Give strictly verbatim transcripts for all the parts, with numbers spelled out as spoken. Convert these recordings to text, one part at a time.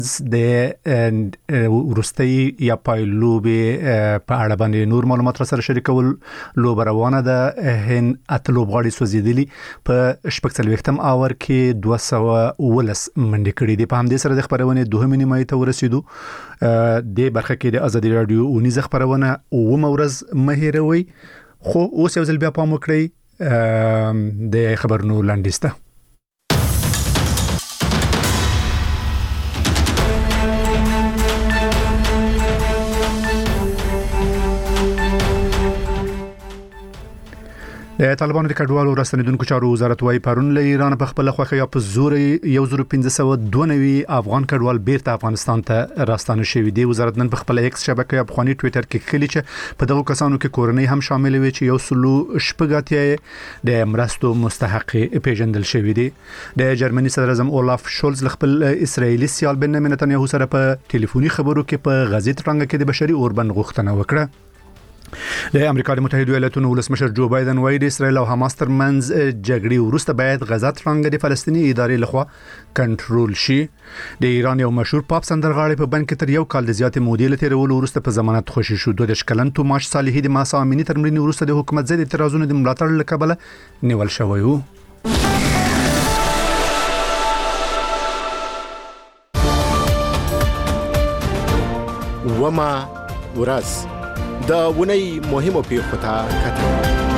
د وروستي یا پایلوبې په اړه باندې نور معلومات را سره شریکول. لوبه روانه ده، هند اته لوبغاړي سوځېدلي په شپږ څلوېښتم اوور کې دوه سوه اوولس منډې کړې دي. په همدې سره د خبرونې دوهمې نیمایي ته ورسېدو. د برخه کې د ازادي راډیو اونیزه خبرونه اوومه ورځ مه هېروئ. خو اوس یو ځل بیا پام وکړئ د خبرونو لنډیز ته. د طالبانو د کډوالو راستنیدونکو چارو وزارت وايي پرون له ایران په خپل خوخه یا په زور یو زر پنځه سوه دوه نوي افغان کډوال بیرته افغانستان ته راستانه شوي دي. وزارت نن په خپل ایکس شبکه یا بخوانی ټوئیټر کې خلی چې په دغه کسانو کې کورنۍ هم شامل وي چې یو سلو شپږاتیا د مرستو مستحق پیژندل شوی دي. د جرمني صدر اعظم اولاف شولز خپل اسرایلی سیال بنیامین نتنیاهو سره په ټلیفوني خبرو کې په غزې ترڅنګ کې د بشري اوربند غوښتنه وکړه. د امریکا د متحده ایالاتونو ولسمشر جو بایدن وایي د اسرایل او حماس ترمنځ جګړې وروسته باید غزه ترڅنګ د فلسطینی ادارې لخوا کنټرول شي. د ایران یو مشهور پاپ سندرغاړی په بند کې تر یو کال د زیاتې مودې له تیرولو وروسته په ضمانت خوشي شو. دوه دېرش کلن توماش صالحي د ماسا امینی تر مړینې وروسته د حکومت ضد اعتراضونو د ملاتړ له کبله نیول شوی و. وما ورځ د ونی مهمو پیښو ته کتل.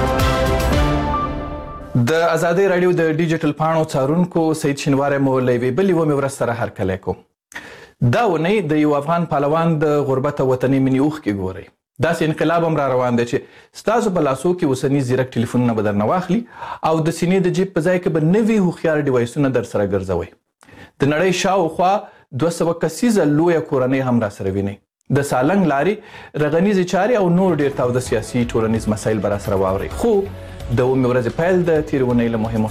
د ازادي راډیو د ډیجیټل پاڼو څارونکو سید شینواری مو لوي بلی و مې ورځ سره هرکلی کوم. دا ونی د یو افغان پهلوان د غربت او وطني مینې اوښ کې ګورئ. داسې انقلاب هم را روان دی چې ستاسو په لاسو کې اوسني ځیرک ټلیفونونه به درنه واخلي او د سینې د جیب په ځای کې به نوي هوښیار ډیوایسونه در سره ګرځوئ. د نړۍ شاوخوا دوه سوه کسیزه لویه کورنۍ هم را سره وینئ. د سالنګ لارې رغنیزې چارې او نور ډیر تاوده سیاسي ټولنیز مسایل به را سره واورئ. خو د اومې ورځې پیل د تېرې اونۍ له مهمو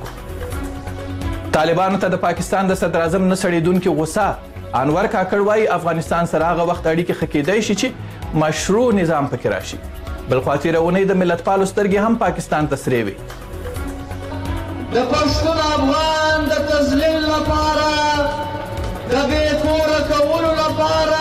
سرټکو. طالبانو ته د پاکستان د صدر اعظم نه سړېدونکې غوسه. انور کاکړ وایي افغانستان سره هغه وخت اړیکې ښه کېدی شي چې مشروع نظام پکې راشي. بل خوا تېره اونۍ د ملتپالو سترګې هم پاکستان ته سرې وې. د پښتون افغان د تذلیل لپاره د بې کوره کولو لپاره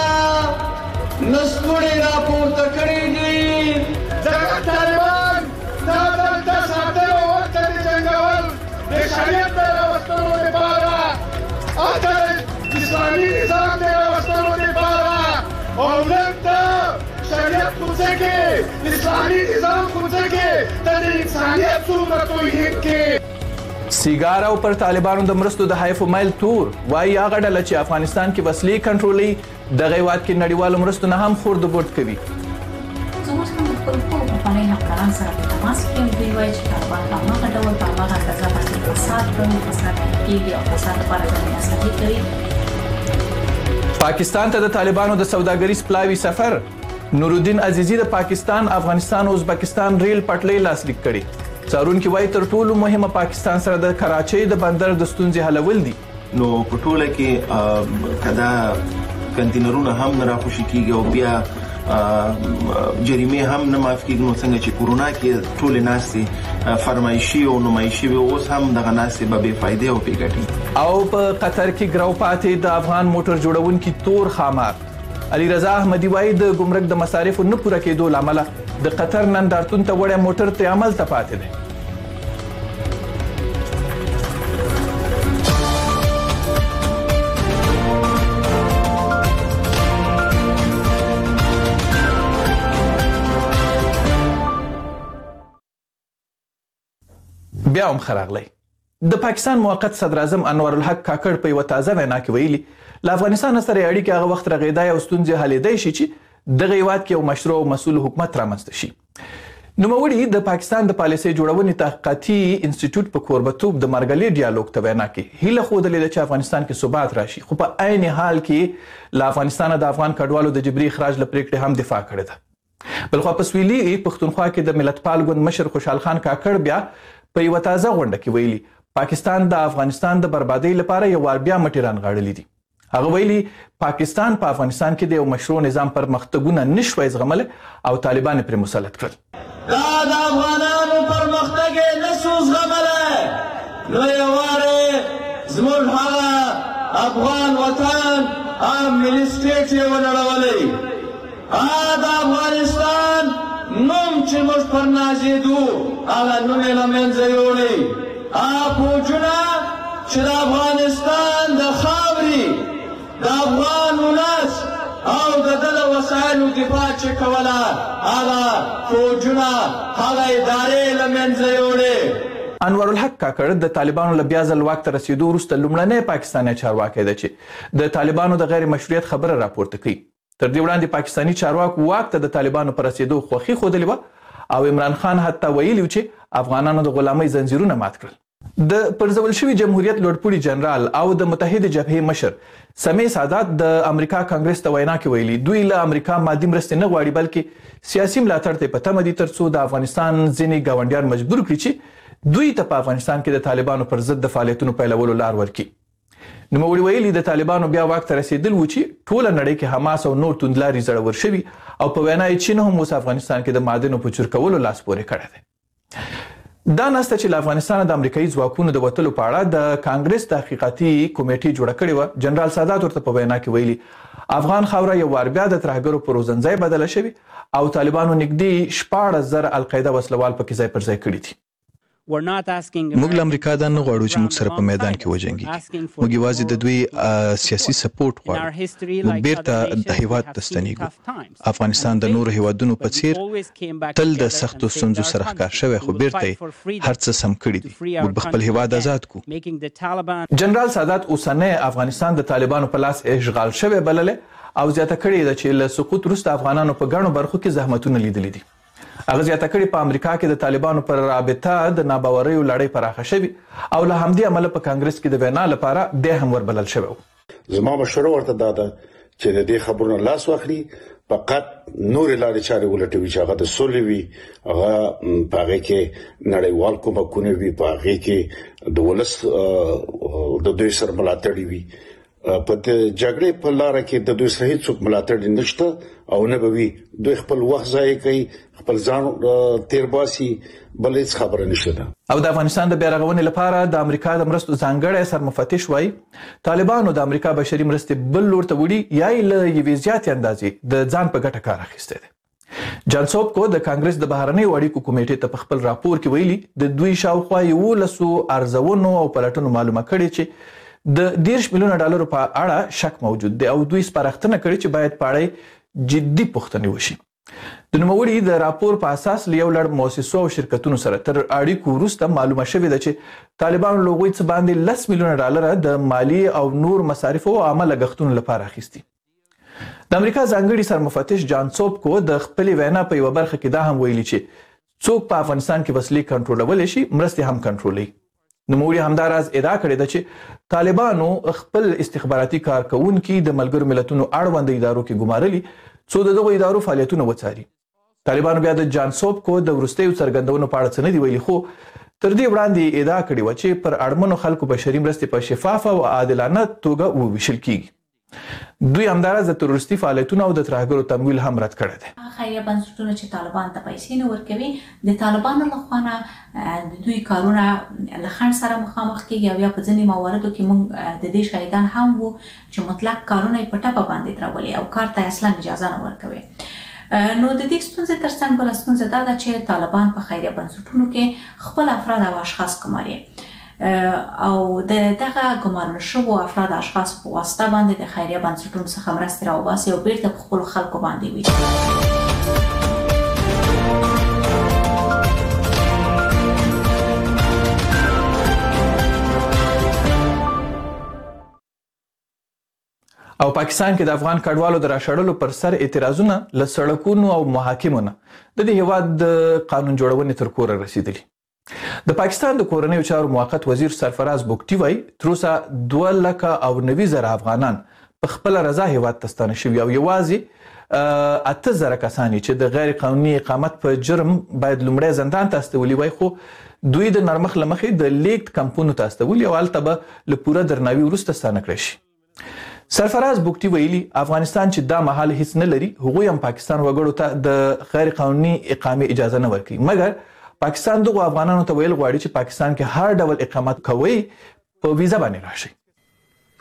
نسکوړې راپورته کړي دي. ځکه طالبان دا دلته ساتلو ورته د جنګول د شریعت د راوستلو لپاره او د اسلامي نظام د راوستلو لپاره او نن د شریعت کوڅه کې اسلامي نظام کوڅه کې د انسانیت څومره توهین کې. سیګار او پر طالبانو د مرستو د حیف مایل تور وایي هغه ډله چې افغانستان کې وسلې کنټرولوي دغه هیواد کې نړیوالو مرستو نه هم خورد برد کوي. زموږ هم د خپلو ټولو پخوانیو همکارانو سره په تماس کې یم. دوی وایي چې طالبان په هماغه ډول په هماغه اندازه باندې فساد کوي، فساد کېږي او فساد لپاره ځانونه صحیح کوي. پاکستان ته د طالبانو د سوداګریز پلاوي سفر. نورالدین عزیزي د پاکستان، افغانستان او ازبکستان ریل پټلۍ لاسلیک کړي. څارونکي وایي تر ټولو مهمه پاکستان سره د کراچۍ د بندر د ستونزې حلول دي. نو په ټوله کې کدا کنټینرونه هم نه راخوشي کیږي او بیا جریمه هم نه معاف کیږي. نو څنګه چې کورونا کې ټول ناسې فرمایشي او نمایشي به اوس هم دغه ناسې به بې فایده او بې ګټې. او په قطر کې ګرو پاتې د افغان موټر جوړونکي تور خامار. علي رضا احمدي وایي د ګمرک د مصارفو نه پوره کېدو له امله د قطر نندارتون ته وړی موټر ته عمل ته پاتې دی. بیا هم ښه راغلی. د پاکستان موقت صدر اعظم انور الحق کاکړ په یوه تازه وینا کې ویلي له افغانستان سره یې اړیکې هغه وخت رغېدای او ستونزې حلېدی شي چې دغه هیواد کې یو مشروع او مسؤل حکومت رامنځته شي. نوموړي د پاکستان د پالیسۍ جوړونې تحقیقاتي انسټیټیوټ په کوربتوب د مرګلي ډیالوګ ته وینا کې هیله ښودلې ده چې افغانستان کې ثبات راشي. خو په عین حال کې له افغانستانه د افغان کډوالو د جبري اخراج له پرېکړې هم دفاع کړې ده. بلخوا په سویلي پښتونخوا کې د ملتپال ګوند مشر خوشحال خان کاکړ بیا په یوه تازه غونډه کې ویلي پاکستان د افغانستان د بربادۍ لپاره یو وار بیا مټې رانغاړلي دي. هغه ویلي پاکستان په افغانستان کې د یو مشروع نظام پرمختګونه نشوای زغملی او طالبان پرې مسلط کړل. دا د افغانانو پرمختګ یې نشو زغملی. نو یوارې زموږ هغه افغان وطن ام ملي سټیټ یې ونړولی. د افغانستان نوم چې موږ پر نازېدو هغه نوم یې له منځه یوړی. هغه فوجونه چې د افغانستان د خاورې د افغان ولس او د ده له وسایلو دفاع چې کوله هغه فوجونه هغه ادارې له منځه یوړې. انور الحق کاکړ د طالبانو له بیا ځل واک ته رسېدو وروسته لومړنی پاکستاني چارواکی ده چې د طالبانو د غیر مشروعیت خبره راپورته کوي. تر دې وړاندې پاکستاني چارواکو واک ته د طالبانو پر رسېدو خوښي ښودلې وه او عمران خان حتی ویلي و چې افغانانو د غلامۍ زنځیرونه مات کړل. د پرځول شوي جمهوریت لوړپوړي جنرال او د متحده جبهې مشر سمیع سادات د امریکا کانګرس ته وینا کې ویلي دوی له امریکا مادي مرستې نه غواړي بلکې سیاسي ملاتړ ته په تمه دي تر څو د افغانستان ځینې ګاونډیان مجبور کړي چې دوی ته په افغانستان کې د طالبانو پر ضد د فعالیتونو پیلولو لار ورکړي. نوموړي ویلي د طالبانو بیا واک ته رسېدل و چې ټوله نړۍ کې حماس او نور توندلاري زړور شوي او په وینا یې چین هم اوس افغانستان کې د معدنو په چور کولو لاس پورې کړی دی. دا ناسته چې له افغانستانه د امریکایي ځواکونو د وتلو په اړه د کانګرس تحقیقاتي کمیټې جوړه کړې وه، جنرال سادات ورته په وینا کې ویلي افغان خاوره یو وار بیا د ترهګرو په روزنځای بدله شوې او طالبانو نږدې شپاړس زره القاعده وسلوال پکې ځای پر ځای کړي دي. موږ له امریکا دا نه غواړو چې موږ سره په میدان کې وجنګي. موږ یوازې د دوی سیاسي سپورټ غواړو. موږ بیرته د هیواد ته ستنیږو. افغانستان د نورو هیوادونو په څیر تل د سختو ستونزو سره ښکار شوی خو بیرته یې هر څه سم کړي دي. موږ به خپل هیواد آزاد کړو. جنرال سادات اوسنی افغانستان د طالبانو په لاس اشغال شوی بللی او زیاته کړې ده چې له سقوط وروسته افغانانو په ګڼو برخو کې زحمتونه لیدلي دي. هغه زیاته کړې په امریکا کې د طالبانو پر رابطه د ناباوریو لړۍ پراخه شوې او له همدې امله په کانګرس کې د وینا لپاره دی هم وربلل شوی و. زما مشوره ورته دا ده چې د دې خبرونو لاس واخلي، فقط نور لارې چارې ولټوي چې هغه د سولې وي، هغه په هغه کې نړیوال کومکونه وي، په هغه کې د ولس د دوی سره ملاتړ وي. په جګړې په لار کې د دوی سره هیڅ ملاتړ نشته او نه به وي. دوی خپل وخت ضایع کوي، خپل ځان تیر باسي، بل هیڅ خبره نشته. او د افغانستان د بیا رغونې لپاره د امریکا د مرستو ځانګړی سرمفتش وایي طالبانو د امریکا بشري مرستې بل لور ته وړي یا یې له یوې زیاتې اندازې د ځان په ګټه کار اخیستی دی. جان سوبکو د کانګرس د بهرنیو اړیکو کمیټې ته په خپل راپور کې ویلي د دوی شاوخوا یولسو ارزونو او پلټنو معلومه کړې چې د دیرش میلیونه ډالرو په اړه شک موجود دی او دوی سپارښتنه کړې چې باید په اړه جدي پوښتنې وشي. د نوموړي د راپور په اساس له یو لړ مؤسسو او شرکتونو سره تر اړیکو وروسته معلومه شوې ده چې طالبانو له هغوی څه باندې لس میلیونه ډالره د مالي او نور مصارفو او عامه لګښتونو لپاره اخیستي. د امریکا ځانګړي سرمفتش جان سوبکو د خپلې وینا په یوه برخه کې دا هم ویلي چې څوک په افغانستان کې وسلې کنټرولولی شي مرستې هم کنټرولوي. نوموړي همداراز ادعا کړې ده چې طالبانو خپل استخباراتي کارکوونکي د ملګرو ملتونو اړوند ادارو کې ګمارلي څو د دغو ادارو فعالیتونه وڅاري. طالبانو بیا د جان سوبکو د وروستیو څرګندونو په اړه څه نه دي ویلي خو تر دې وړاندې ادعا کړې وه چې پر اړمنو خلکو بشري مرستې په شفافه او عادلانه توګه وویشل کیږي. دوی همداراز د تروریستي فعالیتونو او د ترهګرو تمویل هم رد کړی دی. خیریه بنسټونه چې طالبان ته پیسې نه ورکوي د طالبانو لخوا نه د دوی کارونه له خنډ سره مخامخ کیږي او یا په ځینې مواردو کې موږ د دې شاهدان هم وو چې مطلق کارونه یې په ټپه باندې درولي او کار ته اصلا اجازه نه ورکوي. نو د دې ستونزې ترڅنګ بله ستونزه دا ده چې طالبان په خیریه بنسټونو کې خپل افراد او اشخاص ګماري او د دغه ګمارل شوو افراد اشخاص په واسطه باندې د خیریه بنسټونو څخه مرستې راوباسي او بیرته په خپلو خلکو باندې وي. او پاکستان کې د افغان کډوالو د راشړلو پر سر اعتراضونه له سړکونو او محاکمو نه د دې هیواد د قانون جوړونې تر کوره رسیدلي. د پاکستان د کورنیو چارو موقت وزیر سرفراز بوګټي وایي تر اوسه دوه لکه او نوي زره افغانان په خپله رضا هیواد ته ستانه شوي او یوازې اته زره کسان چې د غیر قانوني اقامت په جرم باید لومړی زندان ته استولي وای خو دوی د نرمخ له مخې د لیږد کمپونو ته استولي او هلته به له پوره درناوي وروسته ستانه کړی شي. سرفراز بوګټي ویلي افغانستان چې دا مهال هیڅ نه لري هغوی هم پاکستان وګړو ته د غیر قانوني اقامې اجازه نه ورکوي مګر پاکستان دغو افغانانو ته ویل غواړي چې پاکستان کې هر ډول اقامت کوئ په ویزا باندې راشي.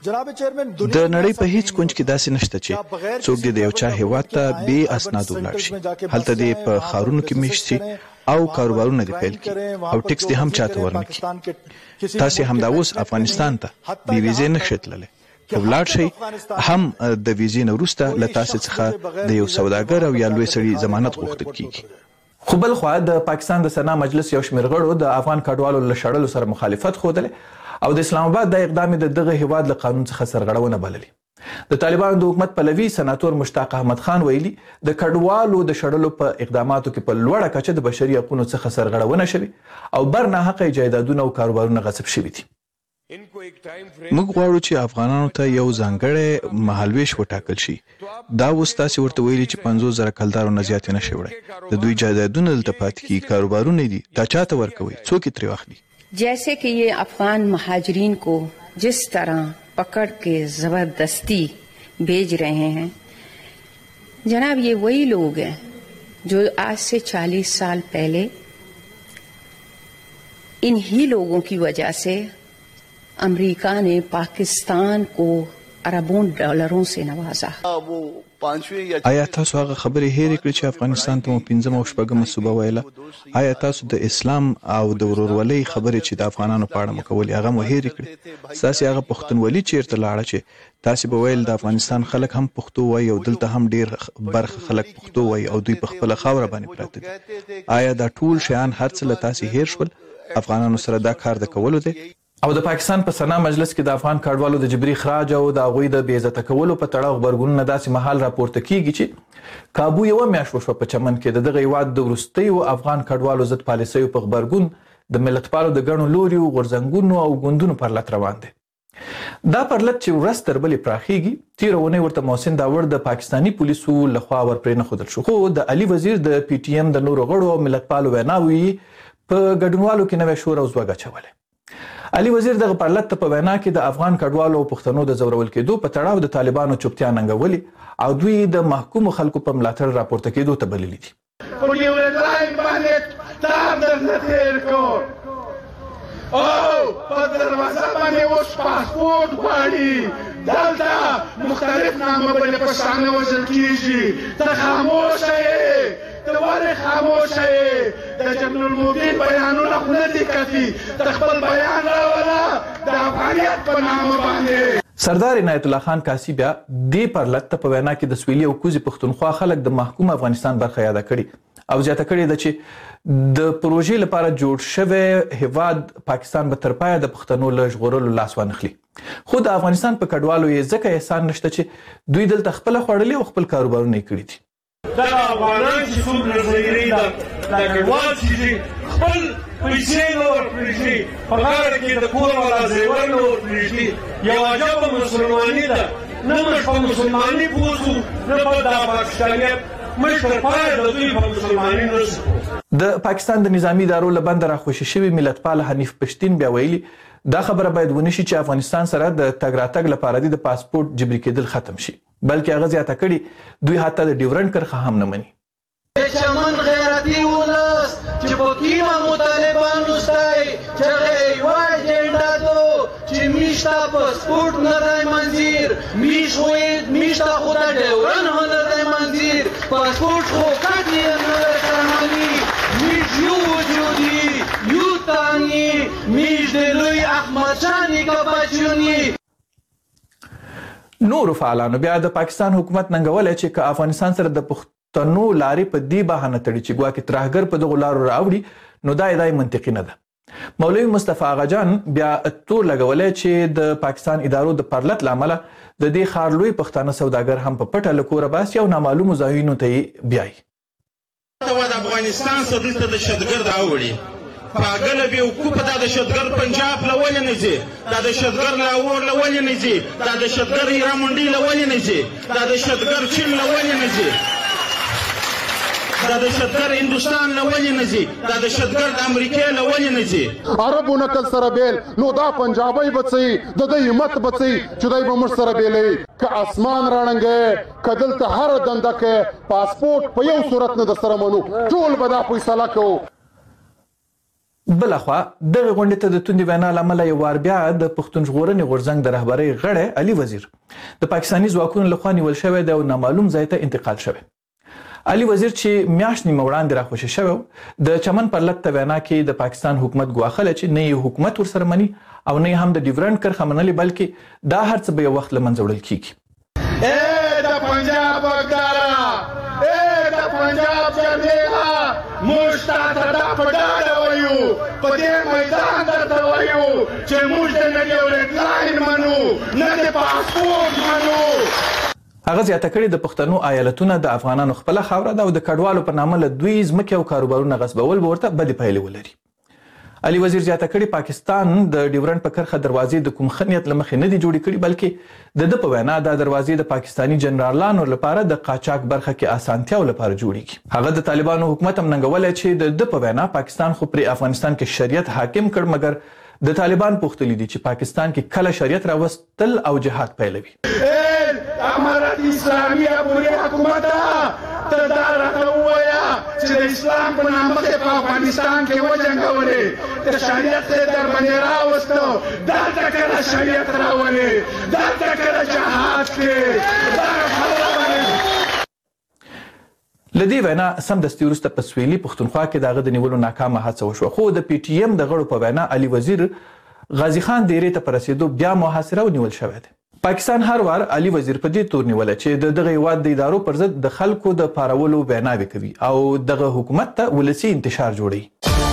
جناب چیرمن د نړۍ په هیڅ کونج کې داسې نشته چې څوک د یو چا هیواد ته بې اسناد ولاړ شي. هلته د په خارونو کې میشت شي او کاروبارونه دې پیل کړي او ټیکس دې هم چاته ورنکړي. تاسو هم دا اوس افغانستان ته بې ویزې نشئ تللی، که ولاړ شئ هم د ویزې نه وروسته له تاسو څخه د یو سوداګر او یا لوی سړي ضمانت غوښتل کیږي. خو بل خوا د پاکستان د سنا مجلس یو شمېر غړو د افغان کډوالو له شړلو سره مخالفت ښودلی او د اسلام آباد د اقدام د دغه هیواد له قانون څخه سرغړونه بللي. د طالبانو د حکومت پلوي سناتور مشتاق احمد خان ویلي د کډوالو د شړلو په اقداماتو کې په لوړه کچه د بشري حقوقو څخه سرغړونه شوي او بر نه حق جایدادونه او کاروبارونه غصب شوي دي. موږ غواړو چې افغانانو ته یو ځانګړی مهالویش وټاکل شي. دا اوس تاسې ورته ویلي چې پنځوس زره کلدارو نه زیات نشي وړی. د دوی جایدادونه دلته پاتې کیږي، کاروبارونه دي، دا چاته ورکوي؟ څوک یې ترې واخلي؟ जैसे कि ये अफगान महाजरीन को जिस तरह पकड़ के जबरदस्ती भेज रहे हैं, जनाब ये वही लोग हैं जो आज से चालीस साल पहले इन्हीं लोगों की वजह से अमेरिका ने पाकिस्तान को अरबों डॉलरों से नवाजा. آیا تاسو هغه خبرې هېرې کړې چې افغانستان ته مو پنځمه او شپږمه صوبه ویله؟ آیا تاسو د اسلام او د ورورولۍ خبرې چې د افغانانو په اړه مو کولې هغه مو هېرې کړې؟ ستاسې هغه پښتونولي چیرته لاړه چې تاسې به ویل د افغانستان خلک هم پښتو وایي او دلته هم ډېر برخه خلک پښتو وایي او دوی په خپله خاوره باندې پراته دي؟ آیا دا ټول شیان هر څه له تاسې هېر شول؟ افغانانو سره دا کار د کولو دی؟ او د پاکستان په سنا مجلس کې د افغان کډوالو د جبري خراج او د هغوی د بې عزته کولو په تړاو غبرګونونه داسې مهال راپورته کیږي چې کابو یوه میاشت وشوه په چمن کې د دغه هیواد د وروستیو افغان کډوالو ضد پالیسیو په غبرګون د ملتپالو د ګڼو لوریو غورځنګونو او ګوندونو پر لټ روان دی. دا پرلط چې ورځ تر بلې پراخیږي. تېره اونۍ ورته محسن داور د پاکستاني پولیسو لخوا ورپرې نه ښودل شو، خو د علي وزیر د پی ټي ایم د نورو غړو او ملتپالو ویناوې په ګډونوالو کې نوی شور او ځواک اچولی. علي وزیر دغه پرلط ته په وینا کې د افغان کډوالو او پښتنو د زورول کېدو په تړاو د طالبانو چوپتیا ننګولې او دوی د محکومو خلکو په ملاتړ راپورته کېدو ته بللي دي. په یو ځای باندې تار درنه تېر کړ او په دروازه باندې اوس پاسپورټ غواړي، دلته مختلف نامه باندې پښتانه وژل کېږي. ته خاموشه یې، ته ولې خاموشه یې؟ د جنرال المبین بیانونه خو نه دي کافي، ته خپل بیان راوله د افغانیت په نامه باندې. سردار عنایت الله خان کاسي بیا دې پرلط ته په وینا کې د سویلي او کوزي پښتونخوا خلک د محکوم افغانستان برخه یاده کړي او زیاته کړې ده چې د پروژې لپاره جوړ شوی هیواد پاکستان به تر پایه د پښتنو له ژغورلو لاس وانخلي. خو د افغانستان په کډوالو یې ځکه احسان نشته چې دوی دلته خپله خوړلي او خپل کاروبارونه یې کړي دي. دا افغانان چې څومره ظاهري ده دا کډوال چې دي خپل پیسې نه ورپرېږدي، په غاړه کې د کور والا زیور نه ورپرېږدي. یو عجبه مسلماني ده، نه موږ په مسلماني پوه شو نه په دا پاکستانیت، موږ تر پایه د دوی په مسلماني نه شو. د پاکستان د نظامي ادارو له بنده راخوشي شوي ملتپال حنیف پشتین بیا ویلي دا خبره باید ونشي چې افغانستان سره د تګ راتګ لپاره د پاسپورټ جبري کېدل ختم شي، بلکې هغه زیاته کړي دوی حتی د ډیورنډ کرښه هم نه مني. چمن غیرتی ولس چې په کیمه مطالبانو ستای چې یو اجنډا دو چې میشتا پاسپورت نه دی منظور، میش وید میشتا خدا ډیورن هم نه دی منظور، پاسپورت خو کاټی نه ترمنی، میش یو وجودی یو تانی میش د لوی احمد شانی کباچونی. نورو فعالانو بیا د پاکستان حکومت ننګولی چې که افغانستان سره د پښتنو لارې په دې بهانه تړي چې ګواکې ترهګر په دغو لارو راوړي نو دا ادعا منطقي نه ده. مولوي مصطفی آغاجان بیا تور لګولی چې د پاکستان ادارو د پرلط له امله د دې ښار لوی پښتانه سوداګر هم په پټه له کوره باسي او نامعلومو ځایونو ته یې بیایي. د افغانستان څخه دلته د شتګرد راوړي پاگل بیوقوف دا د شتګر پنجاب لولې نه ځي، دا د شتګر لاهور لولې نه ځي، دا د شتګر هیرامنډي لولې نه ځي، دا د شتګر چین لولې نه ځي، دا د شتګر هندوستان لولې نه ځي، دا د شتګر د امریکې لولې نه ځي. عربو نقل سره بیل نو دا پنجابی بچي د دې همت بچي چې دای به مر سره بیلې ک اسمان رانګه کدل ته هر دنده کې پاسپورت په یو صورت نه د سره منو ټول به دا فیصله کو. بلخوا دغه غونډې ته د توندې وینا له امله یو وار بیا د پښتون ژغورنې غورځنګ د رهبرۍ غړی علي وزیر د پاکستاني ځواکونو لخوا نیول شوی دی او نامعلوم ځای ته انتقال شوی. علي وزیر چې میاشت نیمه وړاندې راخوشي شوی د چمن پر لک ته وینا کې د پاکستان حکومت ګواښلی چې نه یې حکومت ورسره مني او نه هم د ډیورنډ کرښه منلې بلکې دا هر څه به یو وخت له منځه وړل کیږي. اے د پنجاب وګدارا، اے د پنجاب جرنیلا، موږ تاته دا په ډاډه وایو، په دې میدان درته وایو چې موږ د نه د ریډ لاین منو نه د پاسپورټ منو. هغه زیاته کړې د پښتنو ایالتونه د افغانانو خپله خاوره ده او د کډوالو په نامه له دوی ځمکې او کاروبارونه غصبول به ورته بدې پایلې ولري. علي وزیر زیاته کړې پاکستان د ډیورنډ په کرښه دروازې د کوم ښه نیت له مخې نه دي جوړې کړي بلکې د ده په وینا دا دروازې د پاکستاني جنرالانو لپاره د قاچاق برخه کې اسانتیاو لپاره جوړیږي. هغه د طالبانو حکومت هم ننګولی چې د ده په وینا پاکستان خو پرې افغانستان کې شریعت حاکم کړ مګر د طالبان پوښتلي دي چې پاکستان کې کله شریعت راوستل او جهاد پیلوي. امارت اسلامي پورې حکومت ته دا راته ووایه چې د اسلام په نامه کې په افغانستان کې وجنګولې د شریعت یې در باندې راوستو دلته کله شریعت راولې دلته کله جهاد کې دا خبره باندې. له دې وینا سمدستي وروسته په سویلي پښتونخوا کې د هغه د نیولو ناکامه هڅه وشوه خو د پی ټي ایم د غړو په وینا علي وزیر غازي خان دیرې ته په رسېدو بیا محاصره ونیول شوی دی. پاکستان هر وار علي وزیر په دې تور نیولی چې د دغه هیواد د ادارو پر ضد د خلکو د پارولو ویناوې کوي او دغه حکومت ته ولسي انتشار جوړوي.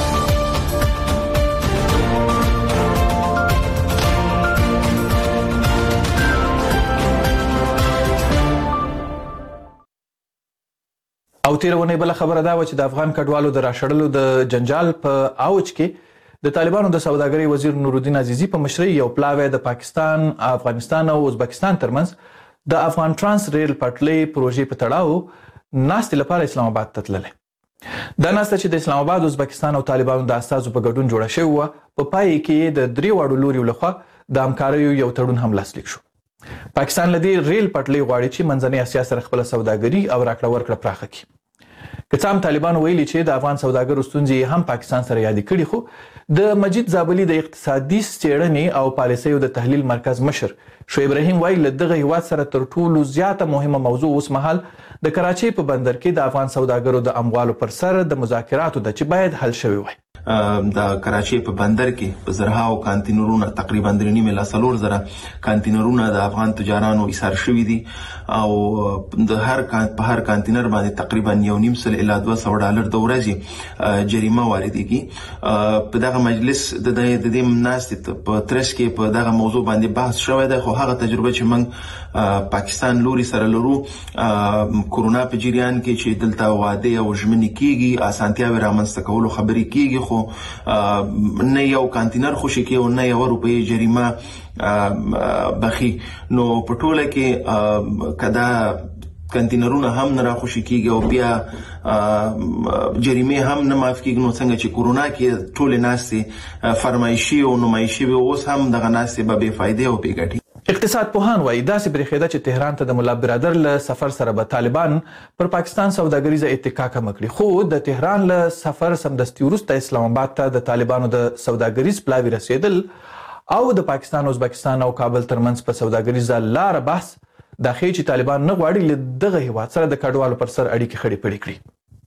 او تیره اونۍ بله خبره دا وه چې د افغان کډوالو د راشړلو د جنجال په اوج کې د طالبانو د سوداګرۍ وزیر نورالدین عزیزي په مشرۍ یو پلاوی د پاکستان، افغانستان او ازبکستان ترمنځ د افغان ترانس ریل پټلۍ پروژې په تړاو ناستې لپاره اسلام آباد ته تللی. دا ناسته چې د اسلام آباد، ازبکستان او طالبانو د استازو په ګډون جوړه شوې وه په پای کې د درې واړو لوریو لخوا د همکاریو یو تړون هم لاسلیک شو. پاکستان له دې ریل پټلۍ غواړي چې منځنۍ اسیا سره خپله سوداګري او راکړه ورکړه پراخه کړي. که څه هم طالبانو ویلي چې د افغان سوداګرو ستونزې هم پاکستان سره یادې کړي خو د مجید زابلي د اقتصادي څېړنې او پالیسیو د تحلیل مرکز مشر شعیب رحیم وایي له دغه هیواد سره تر ټولو زیاته مهمه موضوع اوس مهال د کراچۍ په بندر کې د افغان سوداګرو د اموالو پر سر د مذاکراتو ده چې باید حل شوی وای. د کراچۍ په بندر کې په زرهاو کانتینرونه تقریبا درې نیمې لا څلور زره کانتینرونه د افغان تجارانو ایثار شوي دي او د هر په هر کانتینر باندې تقریبا یو نیم سل الی دوه سوه ډالر د ورځې جریمه واردېږي. په دغه مجلس د دې ناستې په ترڅ کې په دغه موضوع باندې بحث شوی دی خو هغه تجربه چې موږ پاکستان لوري سره لرو کورونا په جریان کې چې دلته واده او ژمنې کیږي اسانتیاوې رامنځته کولو خبرې کیږي خو نه یو کانتینر خوشي کې او نه یو روپۍ جریمه بخي. نو په ټوله کې کدا کانتینرونه هم نه راخوشي کیږي او بیا جریمه هم نه معاف کیږي نو څنګه چې کورونا کې ټول ناستې فرمایشي او نمایشي به اوس هم دغه ناستې به بې فایدې او بې ګټې. اقتصاد پوهان وایي داسې برېښېده چې تهران ته د ملا برادر له سفر سره به طالبان پر پاکستان سوداګریزه اتکا کمه کړي خو د تهران له سفر سمدستي وروسته اسلام آباد ته د طالبانو د سوداګریز پلاوي رسېدل او د پاکستان، ازبکستان او کابل ترمنځ په سوداګریزه لاره بحث دا ښیي چې طالبان نه غواړي له دغه هیواد سره د کډوالو پر سر اړیکې خړې پړې کړي.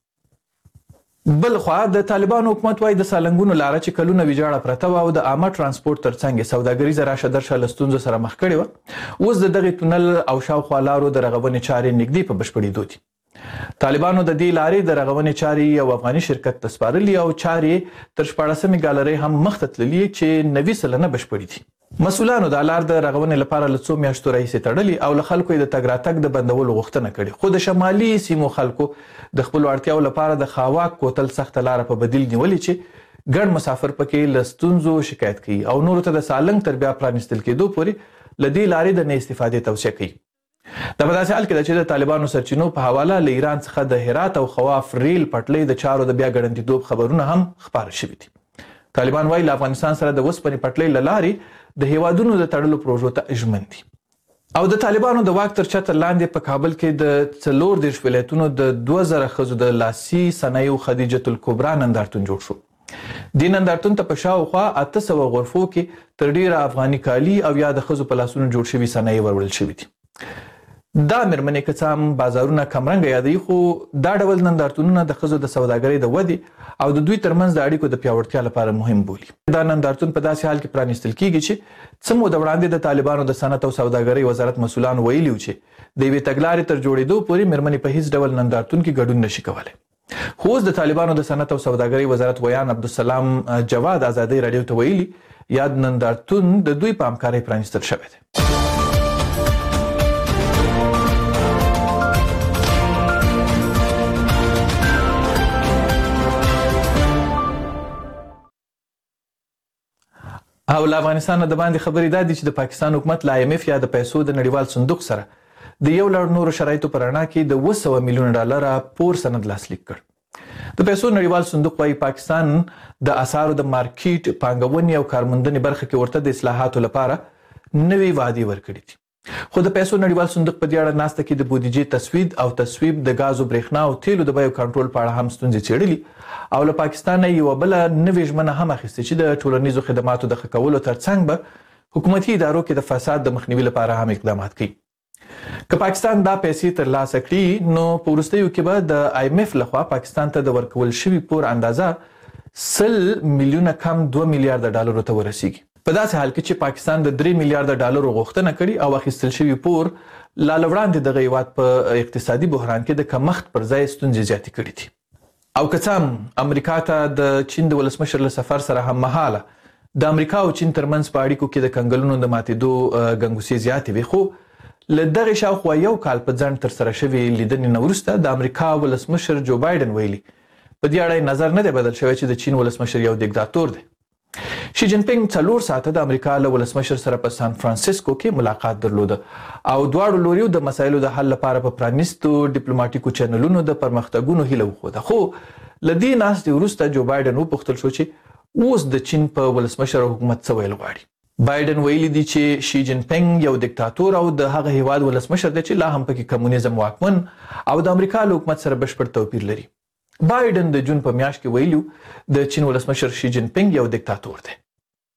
بل خوا د طالبانو حکومت وایي د سالنګونو لاره چې کلونه ویجاړه پرته وه او د عامه ترانسپورټ ترڅنګ یې سوداګریزه راشه درشه له ستونزو سره مخ کړې وه اوس د دغې تونل او شاوخوا لارو د رغونې چارې نږدې په بشپړېدو دي. طالبانو د دې لارې د رغونې چارې یو افغاني شرکت ته سپارلي او چارې تر شپاړسمې ګالرۍ هم مخته تللي چې نوي سلنه بشپړې دي. مسؤلانو د لار د رغونې لپاره له څو میاشتو راهیسې تړلي او له خلکو یې د تګ راتګ د بندولو غوښتنه کړې خو د شمالي سیمو خلکو د خپلو اړتیاو لپاره د خاواک کوتل سخته لاره په بدیل نیولې چې ګڼ مسافر پکې له ستونزو شکایت کوي او نورو ته د سالنګ تر بیا پرانیستل کېدو پورې له دې لارې د نه استفادې توصیه کوي. دا په داسې حال کې ده چې د طالبانو سرچینو په حواله له ایران څخه د هرات او خواف ریل پټلۍ د چارو د بیا ګړندېدوب خبرونه هم خپاره شوي دي. طالبان وایي له افغانستان سره د اوسپنې پټلۍ له لارې د هیوادونو د تړلو پروژو ته ژمن دي. او د طالبانو د واک تر چتر لاندې په کابل کې د څلور دېرش ولایتونو د دوه زره ښځو د لاسي صنایعو خدیجة الکبرا نندارتون جوړ شو. د نندارتون ته په شاوخوا اته سوه غرفو کې تر ډیره افغاني کالي او یا د ښځو په لاسونو جوړ شوي صنایع وروړل شوي دي. دا مېرمنې که څه هم بازارونه کمرنګه یادوي، خو دا ډول نندارتونونه د ښځو د سوداګرۍ د ودې او د دوی ترمنځ د اړیکو د پیاوړتیا لپاره مهم بولي. دا نندارتون په داسې حال کې پرانیستل کیږي چې څه موده وړاندې د طالبانو د صنعت او سوداګرۍ وزارت مسؤلانو ویلي و چې د یوې تګلارې تر جوړېدو پورې مېرمنې په هیڅ ډول نندارتون کې ګډون نشي کولی. خو اوس د طالبانو د صنعت او سوداګرۍ وزارت ویان عبدالسلام جواد ازادۍ راډیو ته ویلي یاد نندارتون د دوی په همکارۍ پرانیستل شوی دی. او له افغانستان نه د باندې خبرې دا دي چې د پاکستان حکومت له آی ایم ایف یا د پیسو د نړیوال صندوق سره د یو لړ نورو شرایطو په رڼا کې د اوه سوه میلیونه ډالره پور سند لاسلیک کړ. د پیسو نړیوال صندوق وايي پاکستان د اسعارو د مارکیټ پانګونې او کارموندنې برخه کې ورته د اصلاحاتو لپاره نوې وعدې ورکړي دي. خو د پیسو نړیوال صندوق په دې اړه ناسته کې د بودیجې تسوید او تصویب د غازو برېښنا او تیلو د بیو کنټرول په اړه هم ستونزې څېړلي او له پاکستان یوه بله نوې ژمنه هم اخیستې چې د ټولنیزو خدماتو د ښه کولو ترڅنګ به حکومتي ادارو کې د فساد د مخنیوي لپاره هم اقدامات کوي. که پاکستان دا پیسې ترلاسه کړي نو په وروستیو کې به د آی ایم ایف لخوا پاکستان ته د ورکول شوي پور اندازه سل میلیونه کم دوه میلیارده ډالرو ته ورسیږي. په داسې حال کې چې پاکستان د درې میلیارده ډالرو غوښتنه کړې او اخیستل شوي پور لا له وړاندې دغه هیواد په اقتصادي بحران کې د کمښت پر ځای ستونزې زیاتې کړي دي. او که څه هم امریکا ته د چین د ولسمشر له سفر سره هم مهاله د امریکا او چین ترمنځ په اړیکو کې د کنګلونو د ماتېدو ګنګوسې زیاتې وي، خو له دغې شاوخوا یو کال په ځنډ ترسره شوې لیدنې نه وروسته د امریکا ولسمشر جو بایډن ویلي په دې اړه نظر نه دی بدل شوی چې د چین ولسمشر یو دیکتاتور دی. شي جین پینګ څلور ساعته د امریکا له ولسمشر سره په سان فرانسیسکو کې ملاقات درلوده او دواړو لوریو د مسایلو د حل لپاره په پرانیستو ډیپلوماټیکو چینلونو د پرمختګونو هیله وښوده. خو له دې ناستې وروسته جو بایډن وپوښتل شو چې اوس د چین په ولسمشر حکومت څه ویل غواړي. بایډن ویلي دی چې شي جین پینګ یو دیکتاتور او د هغه هیواد ولسمشر دی چې لا هم پکې کمونیزم واکمن او د امریکا له حکومت سره بشپړ توپیر لري. بایډن د جون په میاشت کې ویلو د چین ولسمشر شي جین پینګ یو دیکتاتور دی.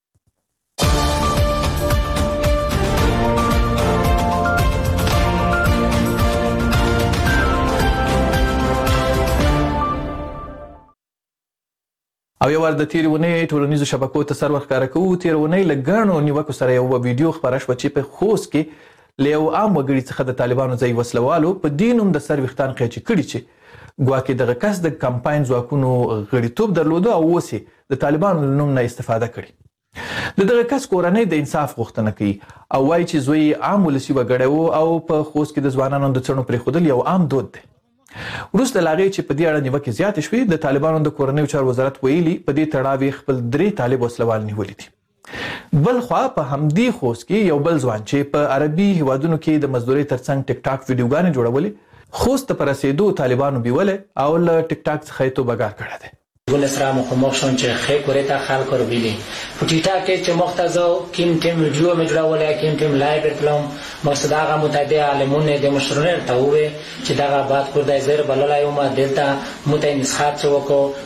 او یو ور د تیرې اونۍ ټولنیزو شبکو ته سر ورښکاره کوو. تیره اونۍ له ګڼو نیوکو سره یوه ویډیو خپره شوه چې په خوست کې له یو عام وګړي څخه د طالبانو ځایي وسلوالو په دې نوم د سر ویښتان قیچي کړي چې ګواکې دغه کس د کمپاین ځواکونو غړیتوب درلوده او اوس یې د طالبانو له نوم نه استفاده کړي. د دغه کس کورنۍ د انصاف غوښتنه کوي او وایي چې زوی عام ولسي وګړی و او په خوست کې د ځوانانو د څڼو پرېښودل یو عام دود دی. وروسته له هغې چې په دې اړه نیوکې زیاتې شوې د طالبانو د کورنیو چارو وزارت ویلي په دې تړاو یې خپل درې طالب وسلوال نیولي دي. بل خوا په همدې خوست کې یو بل ځوان چې په عربي هیوادونو کې د مزدورۍ ترڅنګ ټیک ټاک ویډیوګانې جوړولې خوست ته په رسېدو طالبانو بیولی او له ټیک ټاک څخه یې توبهګار کړی دی. گونه سره مخامخ شون چې خې کورې ته خلک رو بیلی په ټیټا کې چې مختزو کیم ټیم ویډیو مې جوړولې کیم ټیم لایو کړم مقصد هغه متعدد عالمونه د مشرونه ته وې چې دا بات کور د زیر بللای ما دلته متعین نسخات وکړو.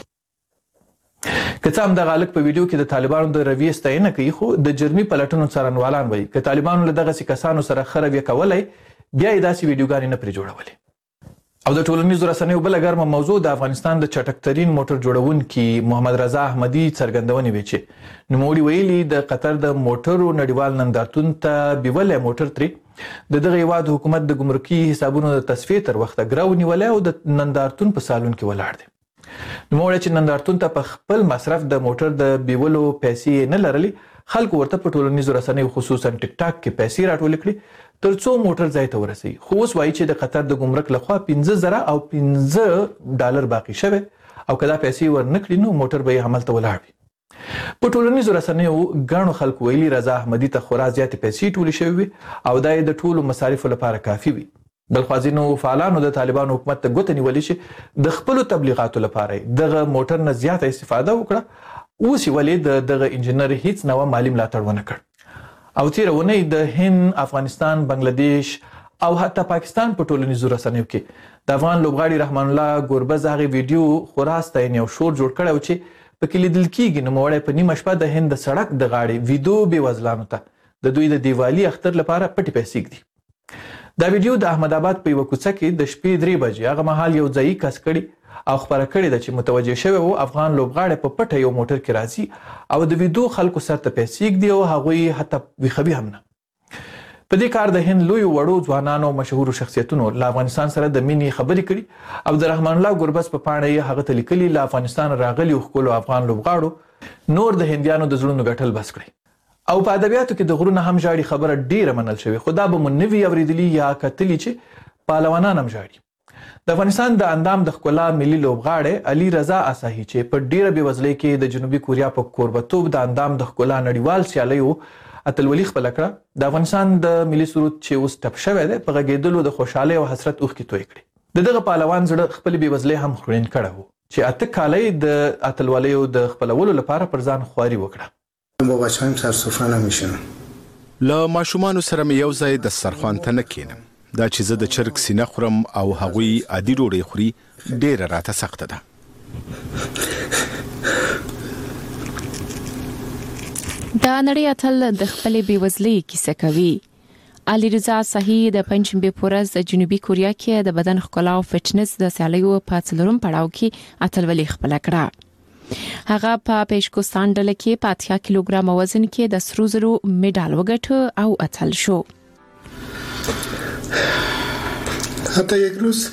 که څه هم دغه هلک په ویډیو کې د طالبانو د رویې ستاینه کوي، خو د جرمي پلټنو څارنوالان وایي که طالبانو له دغسې کسانو سره ښه رویه کولی بیا یې داسې ویډیوګانې نه پرې جوړولې. او د ټولنیزو رسنیو بله ګرمه موضوع د افغانستان د چټکترین موټر جوړونکي محمد رضا احمدي څرګندونې وې چې نوموړي ویلي د قطر د موټرو نړیوال نندارتون ته بیولی موټر ترې د دغه هیواد حکومت د ګمرکي حسابونو د تصفیې تر وخته ګرو نیولی او د نندارتون په سالون کې ولاړ دی. نوموړی چې نندارتون ته په خپل مصرف د موټر د بیولو پیسې نه لرلې، خلکو ورته په ټولنیزو رسنیو خصوصا ټیک ټاک کې پیسې راټولې کړي تر څو موټر ځای ته ورسوي. خو اوس وایي چې د قطر د ګمرک لخوا پنځه زره او پنځه ډالر باقي شوی او که دا پیسې ورنه کړي نو موټر به یې هملته ولاړ وي. په ټولنیزو رسنیو ګڼو خلکو ویلي رضا احمدي ته خورا زیاتې پیسې ټولې شوې وي او دا یې د ټولو مصارفو لپاره کافي وي. بلخوا ځینو فعالانو د طالبانو حکومت ته ګوته نیولې چې د خپلو تبلیغاتو لپاره دغه موټر نه زیاته استفاده وکړه، اوس یې ولې د دغه انجینر هیڅ نوع مالي ملاتړ ونه کړ. او تیره اونۍ د هند، افغانستان، بنګلادیش او حتی پاکستان په ټولنیزو رسنیو کې د افغان لوبغاړي رحمان الله ګوربز هغې ویډیو خورا ستاینې او شور جوړ کړی و چې پکې لیدل کیږي نوموړی په نیمه شپه د هند د سړک د غاړې ویدو بېوزلانو ته د دوی د دیوالي اختر لپاره پټې پیسې ږدي. دا ویډیو د احمد آباد په یوه کوڅه کې د شپې درې بجې هغه مهال یو ځایي کس کړي او خپره کړې ده چې متوجه شوی و افغان لوبغاړی په پټه یو موټر کې راځي او د ویدو خلکو سر ته پیسې ږدي او هغوی حتی ویښوي هم نه. په دې کار د هند لویو وړو ځوانانو او مشهورو شخصیتونو له افغانستان سره د مینې خبرې کړي او د رحمان الله ګربز په پاڼه یې هغه ته لیکلي له افغانستان راغلیو ښکلو افغان لوبغاړو نور د هندیانو د زړونو ګټل بس کړئ. او په ادبیاتو کې د غرونه هم ژاړي خبره ډیره منل شوې، خو دا به مو نه وي اورېدلي یا کتلي چې پهلوانان هم ژاړي. د افغانستان د اندام د ښکلا ملي لوبغاړی علي رضا اساهي چې په ډیره بېوزلۍ کې د جنوبي کوریا په کوربتوب د اندام د ښکلا نړیوال سیالیو اتلولي خپله کړه، د افغانستان د ملي سرود چې اوس ټپ شوی دی په غږېدلو د خوشحالۍ او حسرت اوښکې توی کړې. د دغه پهلوان زړه خپلې بېوزلۍ هم خړین کړی و چې اته کاله یې د اتلولیو د خپلولو لپاره پر ځان خواري وکړه. با بچه‌هایم سر سفره نمیشنم. له ماشومانو سره مې یو ځای د دسترخوان ته نه کینم. دا چې زه د چرګ سینه خورم او هغوی عادي ډوډۍ خوري ډیره راته سخته ده. دا نړۍ اتل د خپلې بېوزلۍ کیسه کوي. علي رضا اساهي د پنجشنبې په ورځ د جنوبي کوریا کې د بدن ښکلا او فټنس د سیالیو په څلورم پړاو کې اتلولي خپله کړه. هغه په پیشکوستان ډله کې په اتیا کیلوګرام وزن کې د سرو زرو مډال وګټه او اتل شو. حتی یک روز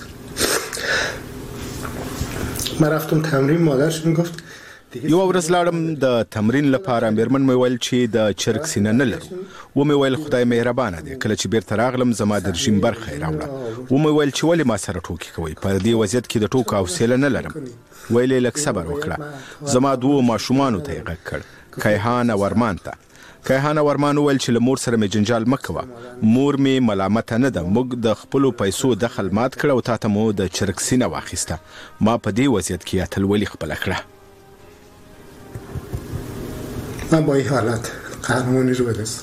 ما رفتم تمرین، مادرش میگفت یو ورځ لاړم د تمرین لپاره، میرمن مې ویل چې د چرګ سینه نه لرو. و مې ویل خدای مهربانه دی، کله چې بیرته راغلم زما د رژیم برخه یې راوړه. و مې ویل چې ولې ما سره ټوکې کوئ، په دې وضعیت کې د ټوکو حوصله نه لرم. ویل یې لږ صبر وکړه. زما دوو ماشومانو ته یې غږ کړ، کیهان او ارمان ته. کیهان او ارمان وویل چې له مور سره مې جنجال مه کوه، مور مې ملامته نه ده، موږ د خپلو پیسو دخل مات کړ او تاته مو د چرګ سینه واخیسته. ما په دې وضعیت کې اتلولي خپله کړه. من با این حالت قهرمانی رو به دست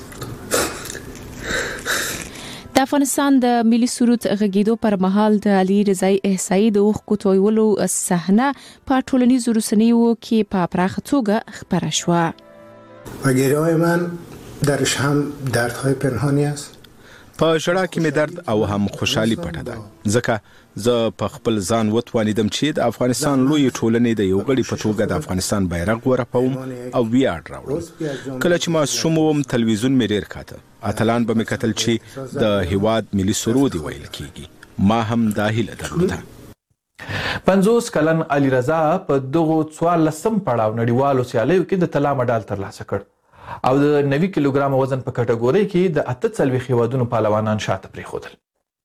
د افغانستان د ملي سرود غږیدو پر مهال د علي رضا احصایي د اوښکو تویولو صحنه په ټولنیزو رسنیو کې په پراخه توګه خپره شوه. و گریه‌های من درش هم دردهای پنهانی است. په ژړا کې مې درد او هم خوشحالي پټه ده، ځکه زه په خپل ځان وتوانیدم چې د افغانستان لوی ټولنې د یو غړي په توګه د افغانستان بیرغ ورپوم او ویاړ راوړم. کله چې ماشوم وم تلویزیون مې ډېر کاته، اتلان به مې کتل چې د هیواد ملي سرود ویل کیږي. ما هم دا هیله درلوده. پنځوس کلن علي رضا په دغو څوارلسم پړاو نړیوالو سیالیو کې د طلا مډال ترلاسه کړ او د نوي کیلوګرام وزن په کټګورۍ کې د اته څلوېښت هیوادونو پهلوانان شاته پرېښودل.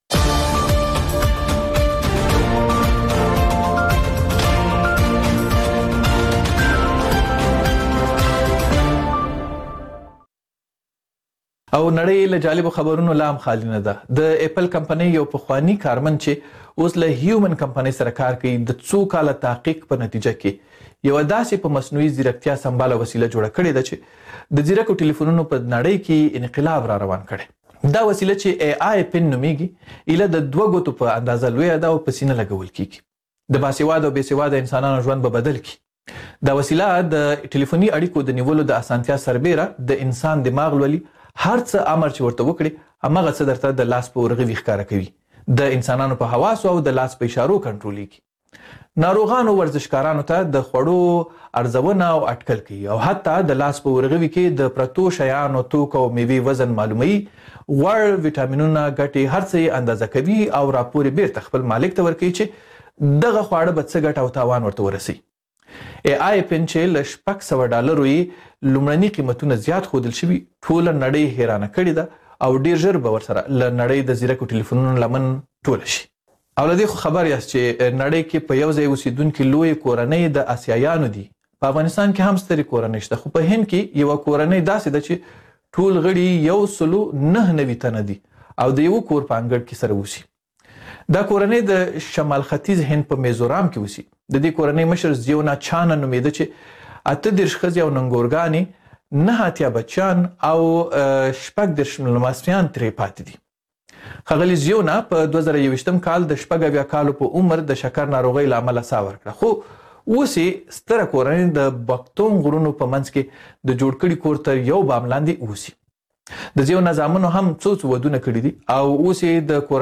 او نړۍ له جالبو خبرونو لا هم خالي نه ده. د اپل کمپنۍ یو پخوانی کارمن چې اوس له هیومن کمپنۍ سره کار کوي د څو کاله تحقیق په نتیجه کې یو داسې په مصنوعي ځیرکتیا سمباله وسیله جوړه کړې ده چې د ځیرکو ټلیفونونو په نړۍ کې انقلاب را روان کړي. دا وسیله چې ای آی پن نومیږي ایله د دوه ګوتو په اندازه لویه ده او په سینه لګول کیږي. د باسواده او بېسواده انسانانو ژوند به بدل کړي. دا وسیله د ټلیفوني اړیکو د نیولو د اسانتیا سربیره د انسان دماغ لولي، هر څه امر چې ورته وکړي هماغه څه درته د لاس په ورغوي ښکاره کوي. د انسانانو په حواسو او د لاس په اشارو کنټرولېږي. ناروغانو ورزشکارانو ته د خوړو ارزونه او اټکل کوي او حتی د لاس په ورغوي کې د پرتو شیانو توکو او میوې وزن معلوموي، غوړ، ویټامینونه، ګټې هر څه یې اندازه کوي او راپور یې بیرته خپل مالک ته ورکوي چې دغه خواړه به څه ګټه او تاوان ورته ورسي. ای آی پن چې له شپږ سوه ډالرو یې لومړني قیمتونه زیات ښودل شوي، ټوله نړۍ حیرانه کړې ده او ډیر ژر به ورسره له نړۍ د ځیرکو ټلیفونونو لمن ټوله شي. او له دې خو خبر یاست چې نړۍ کې په یو ځای اوسېدونکي لویې کورنۍ د اسیایانو دي. په افغانستان کې هم سترې کورنۍ شته، خو په هند کې یوه کورنۍ داسې ده چې ټول غړي یو سلو نهه نوي تنه دي او د یوه کور په انګړ کې سره اوسي. دا کورنۍ د شمال ختیځ هند په میزورام کې اوسي. د دې کورنۍ مشر زیونا چانا نومېده چې اته دېرش ښځې او ننګورګانې، نه اتیا بچیان او شپږ دېرش لمسیان ترې پاتې دي. ښاغلي زیونا په دوه زره یوویشتم کال د شپږ اویا کالو په عمر د شکر ناروغۍ له امله ساه ورکړه، خو اوس یې ستره کورنۍ د بختون غرونو په منځ کې د جوړ کړي کور تر یو بام لاندې اوسي. د ځینو نظامونو هم څو څو ودونه کړي دي او اوس یې د